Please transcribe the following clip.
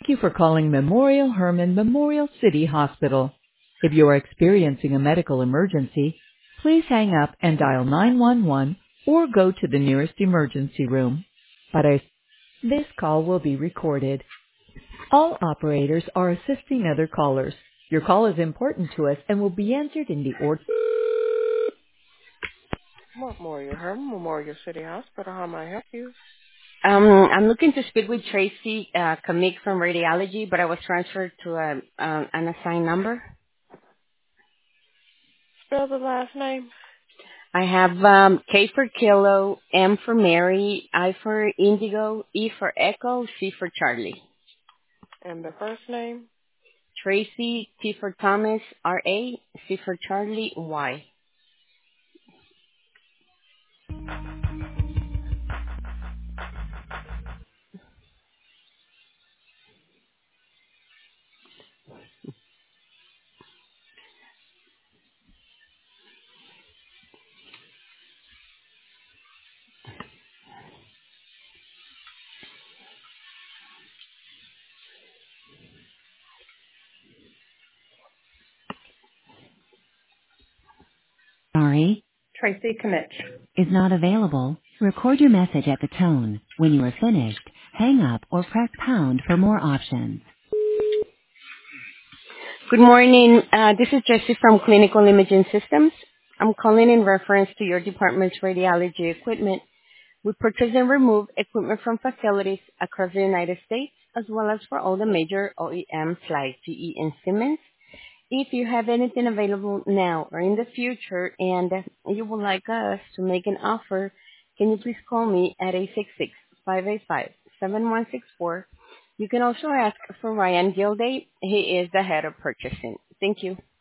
Thank you for calling Memorial Hermann Memorial City Hospital. If you are experiencing a medical emergency, please hang up and dial 911 or go to the nearest emergency room. This call will be recorded. All operators are assisting other callers. Your call is important to us and will be answered in the order. Memorial Hermann Memorial City Hospital. How may I help you? I'm looking to speak with Tracy Kamik from radiology, but I was transferred to an assigned number. Spell the last name I have K for Kilo, M for Mary, I for Indigo, E for Echo, C for Charlie. and the first name. Tracy, T for Thomas, R-A, C for Charlie, Y. Sorry, Tracy Kmitch. is not available. Record your message at the tone. When you are finished, hang up or press pound for more options. Good morning. This is Jessie from Clinical Imaging Systems. I'm calling in reference to your department's radiology equipment. We purchase and remove equipment from facilities across the United States, as well as for all the major OEMs like GE and Siemens. If you have anything available now or in the future and you would like us to make an offer, can you please call me at 866-585-7164. You can also ask for Ryan Gilday. He is the head of purchasing. Thank you.